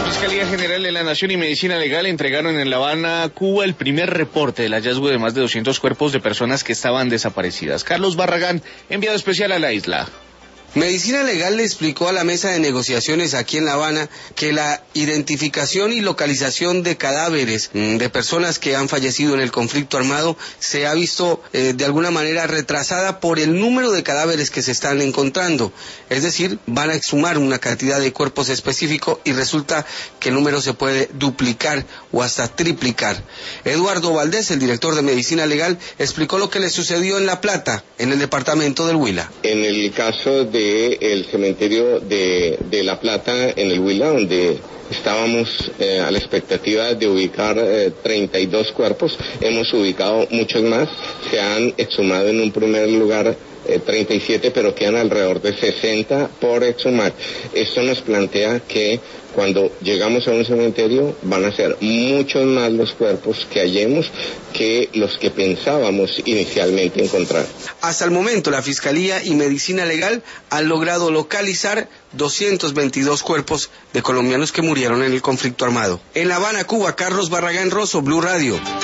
Fiscalía General de la Nación y Medicina Legal entregaron en La Habana, Cuba, el primer reporte del hallazgo de más de 200 cuerpos de personas que estaban desaparecidas. Carlos Barragán, enviado especial a la isla. Medicina Legal le explicó a la mesa de negociaciones aquí en La Habana que la identificación y localización de cadáveres de personas que han fallecido en el conflicto armado se ha visto de alguna manera retrasada por el número de cadáveres que se están encontrando. Es decir, van a exhumar una cantidad de cuerpos específico y resulta que el número se puede duplicar o hasta triplicar. Eduardo Valdés, el director de Medicina Legal, explicó lo que le sucedió en La Plata, en el departamento del Huila. En el caso del cementerio de La Plata, en el Huila, donde estábamos a la expectativa de ubicar 32 cuerpos, hemos ubicado muchos más, se han exhumado en un primer lugar 37, pero quedan alrededor de 60 por exhumar. Esto nos plantea que cuando llegamos a un cementerio van a ser muchos más los cuerpos que hallemos que los que pensábamos inicialmente encontrar. Hasta el momento la Fiscalía y Medicina Legal han logrado localizar 222 cuerpos de colombianos que murieron en el conflicto armado. En La Habana, Cuba, Carlos Barragán Rosso, Blue Radio.